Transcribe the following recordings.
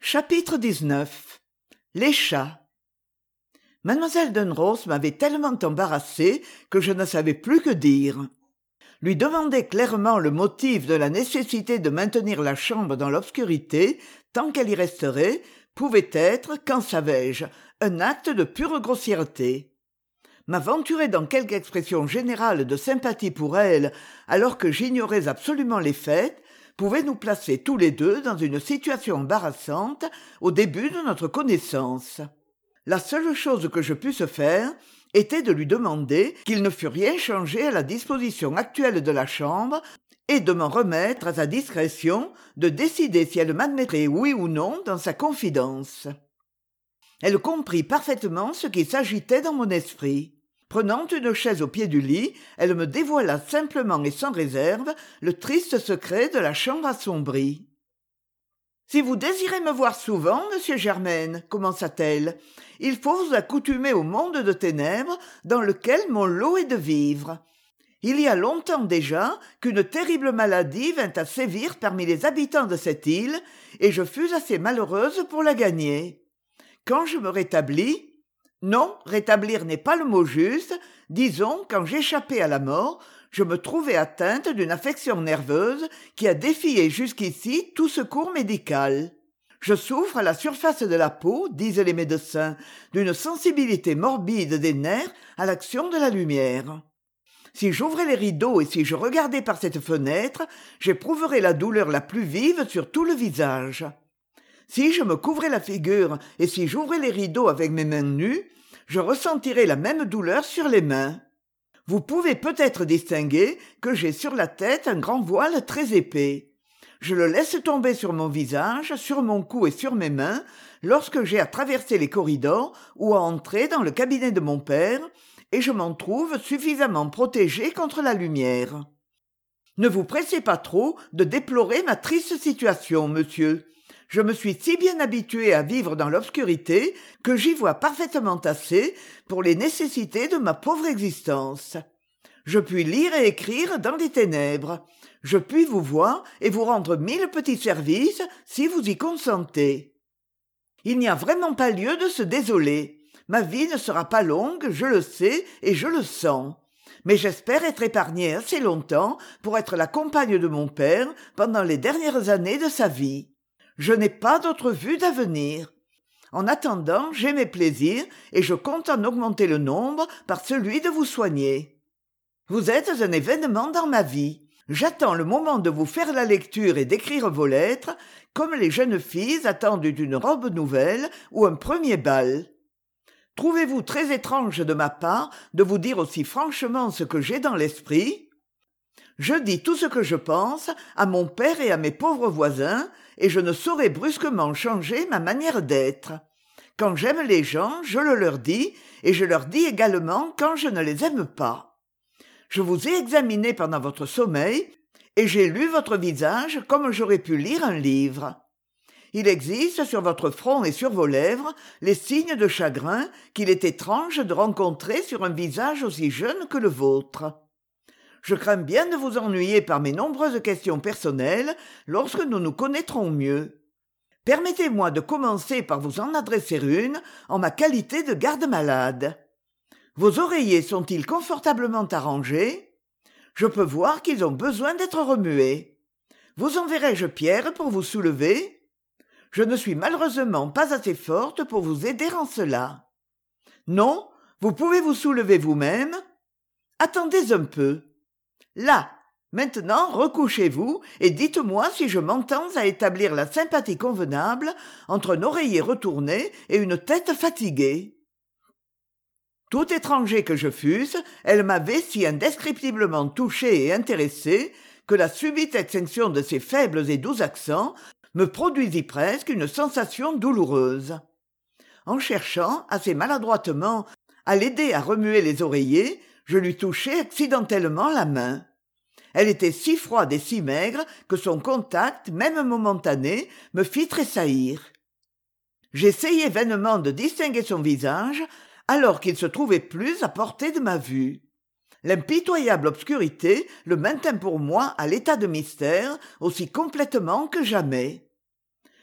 Chapitre 19. Les chats. Mademoiselle Dunross m'avait tellement embarrassé que je ne savais plus que dire. Lui demander clairement le motif de la nécessité de maintenir la chambre dans l'obscurité tant qu'elle y resterait pouvait être, qu'en savais-je, un acte de pure grossièreté. M'aventurer dans quelque expression générale de sympathie pour elle alors que j'ignorais absolument les faits pouvait nous placer tous les deux dans une situation embarrassante au début de notre connaissance. La seule chose que je pusse faire était de lui demander qu'il ne fût rien changé à la disposition actuelle de la chambre et de m'en remettre à sa discrétion de décider si elle m'admettrait oui ou non dans sa confidence. Elle comprit parfaitement ce qui s'agitait dans mon esprit. Prenant une chaise au pied du lit, elle me dévoila simplement et sans réserve le triste secret de la chambre assombrie. « Si vous désirez me voir souvent, monsieur Germaine, commença-t-elle, il faut vous accoutumer au monde de ténèbres dans lequel mon lot est de vivre. Il y a longtemps déjà qu'une terrible maladie vint à sévir parmi les habitants de cette île, et je fus assez malheureuse pour la gagner. Quand je me rétablis, non, rétablir n'est pas le mot juste, disons, quand j'échappais à la mort, je me trouvais atteinte d'une affection nerveuse qui a défié jusqu'ici tout secours médical. Je souffre à la surface de la peau, disent les médecins, d'une sensibilité morbide des nerfs à l'action de la lumière. Si j'ouvrais les rideaux et si je regardais par cette fenêtre, j'éprouverais la douleur la plus vive sur tout le visage. Si je me couvrais la figure et si j'ouvrais les rideaux avec mes mains nues, je ressentirais la même douleur sur les mains. Vous pouvez peut-être distinguer que j'ai sur la tête un grand voile très épais. Je le laisse tomber sur mon visage, sur mon cou et sur mes mains lorsque j'ai à traverser les corridors ou à entrer dans le cabinet de mon père, et je m'en trouve suffisamment protégée contre la lumière. Ne vous pressez pas trop de déplorer ma triste situation, monsieur. Je me suis si bien habituée à vivre dans l'obscurité que j'y vois parfaitement assez pour les nécessités de ma pauvre existence. Je puis lire et écrire dans les ténèbres. Je puis vous voir et vous rendre 1000 petits services si vous y consentez. Il n'y a vraiment pas lieu de se désoler. Ma vie ne sera pas longue, je le sais et je le sens. Mais j'espère être épargnée assez longtemps pour être la compagne de mon père pendant les dernières années de sa vie. Je n'ai pas d'autre vue d'avenir. En attendant, j'ai mes plaisirs et je compte en augmenter le nombre par celui de vous soigner. Vous êtes un événement dans ma vie. J'attends le moment de vous faire la lecture et d'écrire vos lettres, comme les jeunes filles attendent une robe nouvelle ou un premier bal. Trouvez-vous très étrange de ma part de vous dire aussi franchement ce que j'ai dans l'esprit ? Je dis tout ce que je pense à mon père et à mes pauvres voisins, et je ne saurais brusquement changer ma manière d'être. Quand j'aime les gens, je le leur dis, et je leur dis également quand je ne les aime pas. Je vous ai examiné pendant votre sommeil, et j'ai lu votre visage comme j'aurais pu lire un livre. Il existe sur votre front et sur vos lèvres les signes de chagrin qu'il est étrange de rencontrer sur un visage aussi jeune que le vôtre. Je crains bien de vous ennuyer par mes nombreuses questions personnelles lorsque nous nous connaîtrons mieux. Permettez-moi de commencer par vous en adresser une en ma qualité de garde-malade. Vos oreillers sont-ils confortablement arrangés ? Je peux voir qu'ils ont besoin d'être remués. Vous enverrai-je Pierre pour vous soulever ? Je ne suis malheureusement pas assez forte pour vous aider en cela. Non, vous pouvez vous soulever vous-même ? Attendez un peu. Là, maintenant recouchez-vous et dites-moi si je m'entends à établir la sympathie convenable entre un oreiller retourné et une tête fatiguée. Tout étranger que je fusse, elle m'avait si indescriptiblement touché et intéressé que la subite extinction de ses faibles et doux accents me produisit presque une sensation douloureuse. En cherchant, assez maladroitement, à l'aider à remuer les oreillers, je lui touchai accidentellement la main. Elle était si froide et si maigre que son contact, même momentané, me fit tressaillir. J'essayai vainement de distinguer son visage, alors qu'il se trouvait plus à portée de ma vue. L'impitoyable obscurité le maintint pour moi à l'état de mystère aussi complètement que jamais.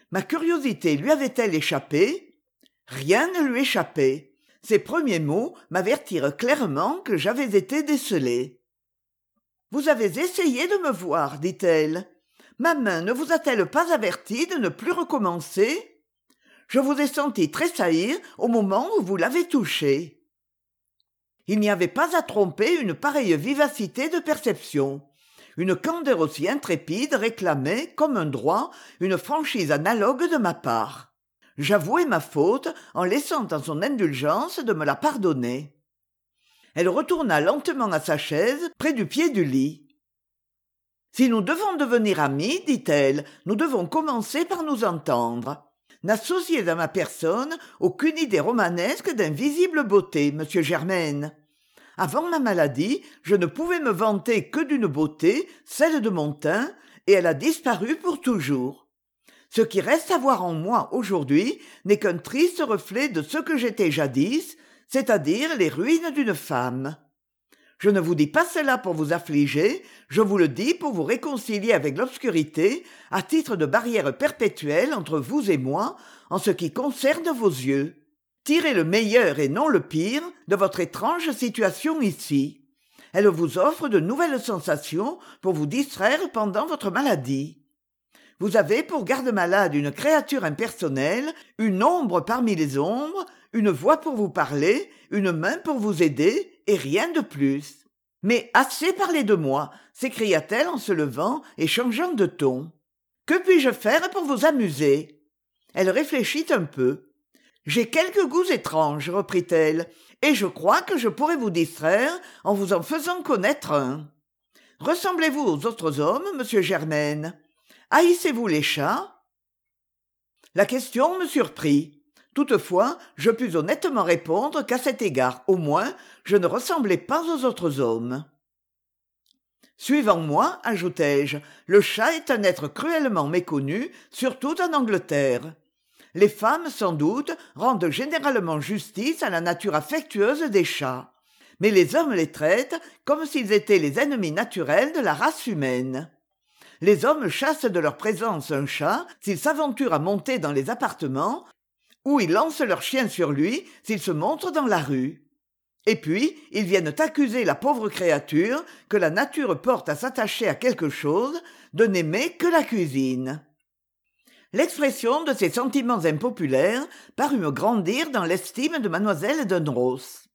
Ma curiosité lui avait-elle échappé? Rien ne lui échappait. Ses premiers mots m'avertirent clairement que j'avais été décelé. « Vous avez essayé de me voir, dit-elle. Ma main ne vous a-t-elle pas averti de ne plus recommencer? Je vous ai senti tressaillir au moment où vous l'avez touché. » Il n'y avait pas à tromper une pareille vivacité de perception. Une candeur aussi intrépide réclamait, comme un droit, une franchise analogue de ma part. J'avouai ma faute en laissant en son indulgence de me la pardonner. Elle retourna lentement à sa chaise près du pied du lit. « Si nous devons devenir amis, dit-elle, nous devons commencer par nous entendre. N'associez à ma personne aucune idée romanesque d'invisible beauté, monsieur Germaine. Avant ma maladie, je ne pouvais me vanter que d'une beauté, celle de mon teint, et elle a disparu pour toujours. Ce qui reste à voir en moi aujourd'hui n'est qu'un triste reflet de ce que j'étais jadis, c'est-à-dire les ruines d'une femme. Je ne vous dis pas cela pour vous affliger, je vous le dis pour vous réconcilier avec l'obscurité, à titre de barrière perpétuelle entre vous et moi, en ce qui concerne vos yeux. Tirez le meilleur et non le pire de votre étrange situation ici. Elle vous offre de nouvelles sensations pour vous distraire pendant votre maladie. Vous avez pour garde-malade une créature impersonnelle, une ombre parmi les ombres, une voix pour vous parler, une main pour vous aider, et rien de plus. Mais assez parlé de moi, s'écria-t-elle en se levant et changeant de ton. Que puis-je faire pour vous amuser? Elle réfléchit un peu. J'ai quelques goûts étranges, reprit-elle, et je crois que je pourrais vous distraire en vous en faisant connaître un. Ressemblez-vous aux autres hommes, monsieur Germaine? Haïssez-vous les chats? La question me surprit. Toutefois, je pus honnêtement répondre qu'à cet égard, au moins, je ne ressemblais pas aux autres hommes. Suivant moi, ajoutai-je, le chat est un être cruellement méconnu, surtout en Angleterre. Les femmes, sans doute, rendent généralement justice à la nature affectueuse des chats, mais les hommes les traitent comme s'ils étaient les ennemis naturels de la race humaine. Les hommes chassent de leur présence un chat s'il s'aventure à monter dans les appartements, ou ils lancent leur chien sur lui s'il se montre dans la rue. Et puis, ils viennent accuser la pauvre créature que la nature porte à s'attacher à quelque chose, de n'aimer que la cuisine. L'expression de ces sentiments impopulaires parut me grandir dans l'estime de mademoiselle Dunross.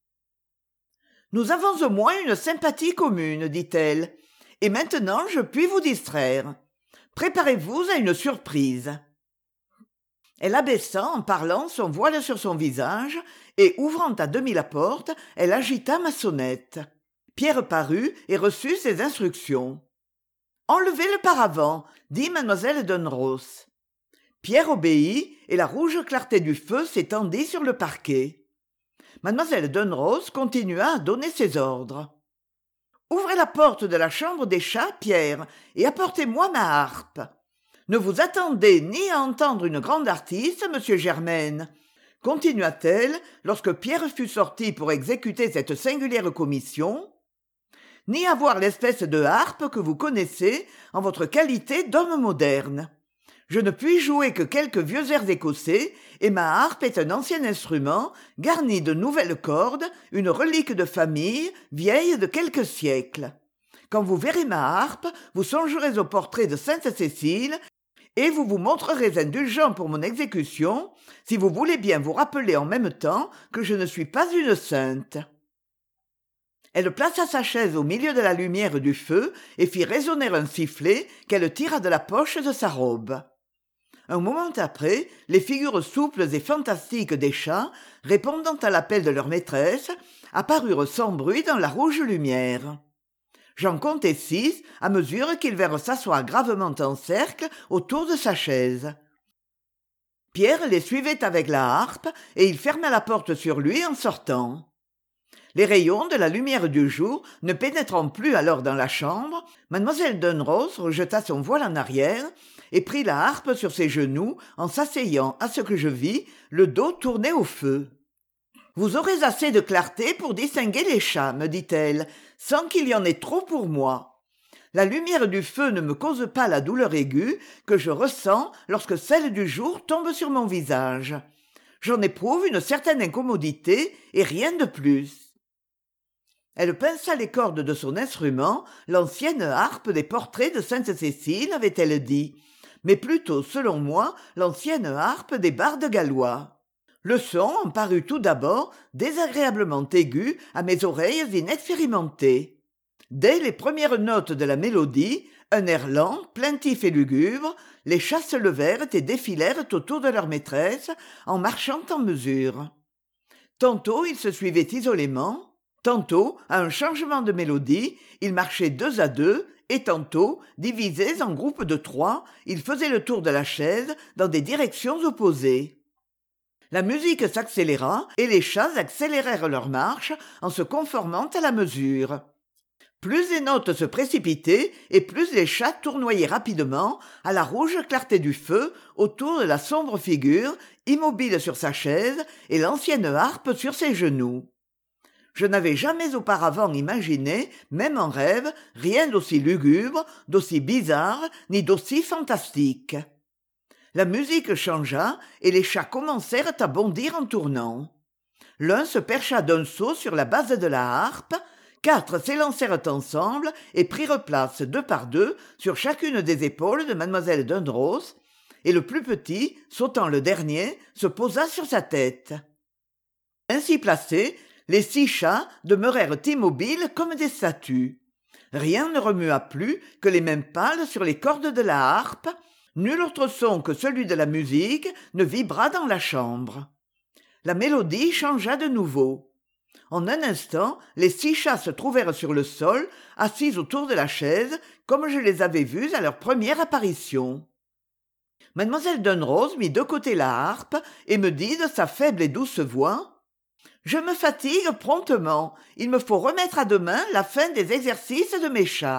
« Nous avons au moins une sympathie commune, dit-elle, et maintenant je puis vous distraire. Préparez-vous à une surprise. » Elle abaissa en parlant son voile sur son visage, et ouvrant à demi la porte, elle agita ma sonnette. Pierre parut et reçut ses instructions. « Enlevez le paravent, dit mademoiselle Dunross. » Pierre obéit, et la rouge clarté du feu s'étendit sur le parquet. Mademoiselle Dunross continua à donner ses ordres. « Ouvrez la porte de la chambre des chats, Pierre, et apportez-moi ma harpe. Ne vous attendez ni à entendre une grande artiste, monsieur Germaine, continua-t-elle lorsque Pierre fut sorti pour exécuter cette singulière commission, ni à voir l'espèce de harpe que vous connaissez en votre qualité d'homme moderne. Je ne puis jouer que quelques vieux airs écossais, et ma harpe est un ancien instrument, garni de nouvelles cordes, une relique de famille, vieille de quelques siècles. Quand vous verrez ma harpe, vous songerez au portrait de sainte Cécile, et vous vous montrerez indulgent pour mon exécution, si vous voulez bien vous rappeler en même temps que je ne suis pas une sainte. » Elle plaça sa chaise au milieu de la lumière du feu et fit résonner un sifflet qu'elle tira de la poche de sa robe. Un moment après, les figures souples et fantastiques des chats, répondant à l'appel de leur maîtresse, apparurent sans bruit dans la rouge lumière. J'en comptai 6 à mesure qu'ils vinrent s'asseoir gravement en cercle autour de sa chaise. Pierre les suivait avec la harpe et il ferma la porte sur lui en sortant. Les rayons de la lumière du jour ne pénétrant plus alors dans la chambre, mademoiselle Dunross rejeta son voile en arrière et prit la harpe sur ses genoux en s'asseyant à ce que je vis, le dos tourné au feu. « Vous aurez assez de clarté pour distinguer les chats, me dit-elle, sans qu'il y en ait trop pour moi. La lumière du feu ne me cause pas la douleur aiguë que je ressens lorsque celle du jour tombe sur mon visage. J'en éprouve une certaine incommodité et rien de plus. Elle pinça les cordes de son instrument, l'ancienne harpe des portraits de sainte Cécile, avait-elle dit, mais plutôt, selon moi, l'ancienne harpe des bardes gallois. Le son en parut tout d'abord désagréablement aigu à mes oreilles inexpérimentées. Dès les premières notes de la mélodie, un air lent, plaintif et lugubre, les chats se levèrent et défilèrent autour de leur maîtresse en marchant en mesure. Tantôt ils se suivaient isolément, tantôt, à un changement de mélodie, ils marchaient deux à deux, et tantôt, divisés en groupes de trois, ils faisaient le tour de la chaise dans des directions opposées. La musique s'accéléra, et les chats accélérèrent leur marche en se conformant à la mesure. Plus les notes se précipitaient, et plus les chats tournoyaient rapidement, à la rouge clarté du feu, autour de la sombre figure, immobile sur sa chaise, et l'ancienne harpe sur ses genoux. Je n'avais jamais auparavant imaginé, même en rêve, rien d'aussi lugubre, d'aussi bizarre, ni d'aussi fantastique. La musique changea, et les chats commencèrent à bondir en tournant. L'un se percha d'un saut sur la base de la harpe, 4 s'élancèrent ensemble et prirent place deux par deux sur chacune des épaules de mademoiselle Dundros, et le plus petit, sautant le dernier, se posa sur sa tête. Ainsi placés, les 6 chats demeurèrent immobiles comme des statues. Rien ne remua plus que les mains pâles sur les cordes de la harpe. Nul autre son que celui de la musique ne vibra dans la chambre. La mélodie changea de nouveau. En un instant, les 6 chats se trouvèrent sur le sol, assis autour de la chaise, comme je les avais vus à leur première apparition. Mademoiselle Dunrose mit de côté la harpe et me dit de sa faible et douce voix: « Je me fatigue promptement. Il me faut remettre à demain la fin des exercices de mes chats. »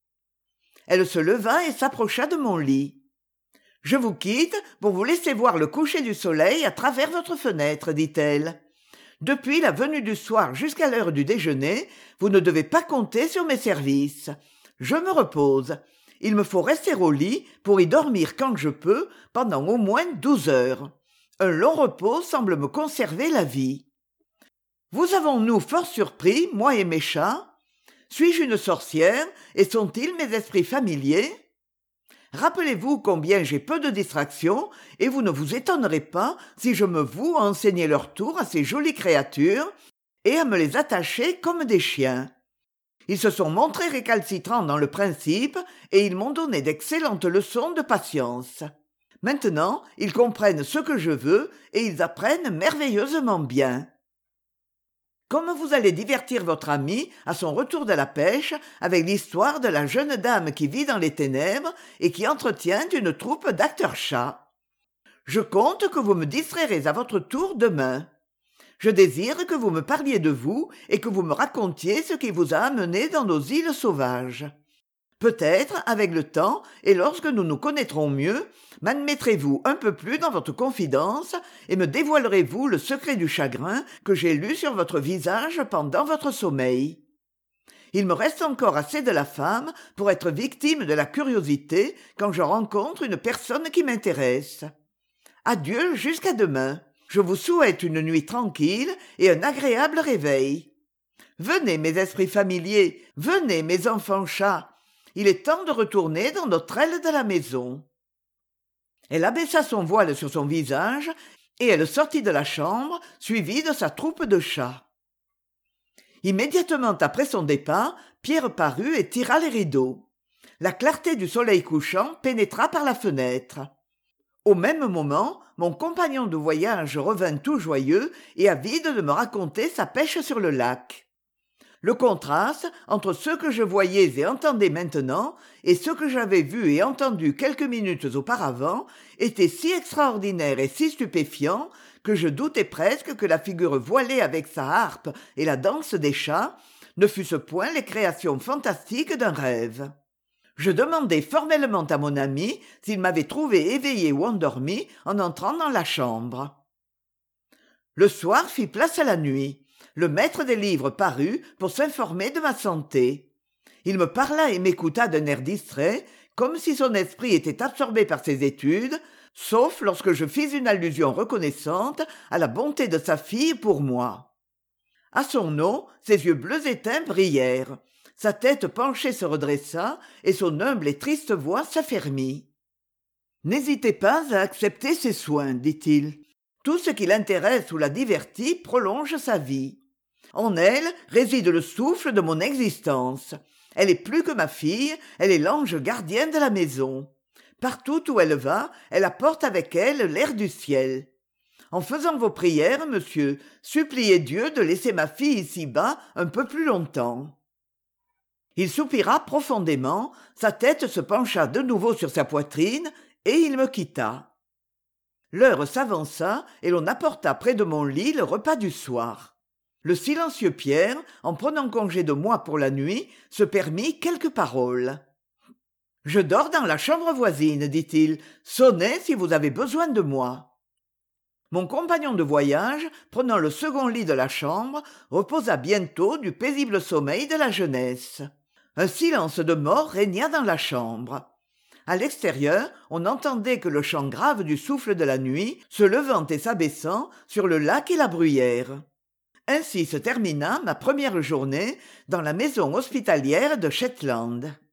Elle se leva et s'approcha de mon lit. « Je vous quitte pour vous laisser voir le coucher du soleil à travers votre fenêtre, dit-elle. Depuis la venue du soir jusqu'à l'heure du déjeuner, vous ne devez pas compter sur mes services. Je me repose. Il me faut rester au lit pour y dormir quand je peux, pendant au moins 12 heures. Un long repos semble me conserver la vie. Vous avons-nous fort surpris, moi et mes chats? Suis-je une sorcière, et sont-ils mes esprits familiers? Rappelez-vous combien j'ai peu de distractions, et vous ne vous étonnerez pas si je me voue à enseigner leur tour à ces jolies créatures, et à me les attacher comme des chiens. Ils se sont montrés récalcitrants dans le principe, et ils m'ont donné d'excellentes leçons de patience. Maintenant, ils comprennent ce que je veux, et ils apprennent merveilleusement bien. Comme vous allez divertir votre ami à son retour de la pêche avec l'histoire de la jeune dame qui vit dans les ténèbres et qui entretient une troupe d'acteurs chats. Je compte que vous me distrairez à votre tour demain. Je désire que vous me parliez de vous et que vous me racontiez ce qui vous a amené dans nos îles sauvages. Peut-être, avec le temps, et lorsque nous nous connaîtrons mieux, m'admettrez-vous un peu plus dans votre confidence et me dévoilerez-vous le secret du chagrin que j'ai lu sur votre visage pendant votre sommeil. Il me reste encore assez de la femme pour être victime de la curiosité quand je rencontre une personne qui m'intéresse. Adieu jusqu'à demain. Je vous souhaite une nuit tranquille et un agréable réveil. Venez, mes esprits familiers, venez, mes enfants chats. Il est temps de retourner dans notre aile de la maison. » Elle abaissa son voile sur son visage et elle sortit de la chambre, suivie de sa troupe de chats. Immédiatement après son départ, Pierre parut et tira les rideaux. La clarté du soleil couchant pénétra par la fenêtre. Au même moment, mon compagnon de voyage revint tout joyeux et avide de me raconter sa pêche sur le lac. Le contraste entre ce que je voyais et entendais maintenant et ce que j'avais vu et entendu quelques minutes auparavant était si extraordinaire et si stupéfiant que je doutais presque que la figure voilée avec sa harpe et la danse des chats ne fussent point les créations fantastiques d'un rêve. Je demandai formellement à mon ami s'il m'avait trouvé éveillé ou endormi en entrant dans la chambre. Le soir fit place à la nuit. Le maître des livres parut pour s'informer de ma santé. Il me parla et m'écouta d'un air distrait, comme si son esprit était absorbé par ses études, sauf lorsque je fis une allusion reconnaissante à la bonté de sa fille pour moi. À son nom, ses yeux bleus éteints brillèrent, sa tête penchée se redressa et son humble et triste voix s'affermit. « N'hésitez pas à accepter ses soins, dit-il. Tout ce qui l'intéresse ou la divertit prolonge sa vie. En elle réside le souffle de mon existence. Elle est plus que ma fille, elle est l'ange gardien de la maison. Partout où elle va, elle apporte avec elle l'air du ciel. En faisant vos prières, monsieur, suppliez Dieu de laisser ma fille ici-bas un peu plus longtemps. » Il soupira profondément, sa tête se pencha de nouveau sur sa poitrine, et il me quitta. L'heure s'avança, et l'on apporta près de mon lit le repas du soir. Le silencieux Pierre, en prenant congé de moi pour la nuit, se permit quelques paroles. « Je dors dans la chambre voisine, dit-il. Sonnez si vous avez besoin de moi. » Mon compagnon de voyage, prenant le second lit de la chambre, reposa bientôt du paisible sommeil de la jeunesse. Un silence de mort régna dans la chambre. À l'extérieur, on n'entendait que le chant grave du souffle de la nuit, se levant et s'abaissant sur le lac et la bruyère. Ainsi se termina ma première journée dans la maison hospitalière de Shetland.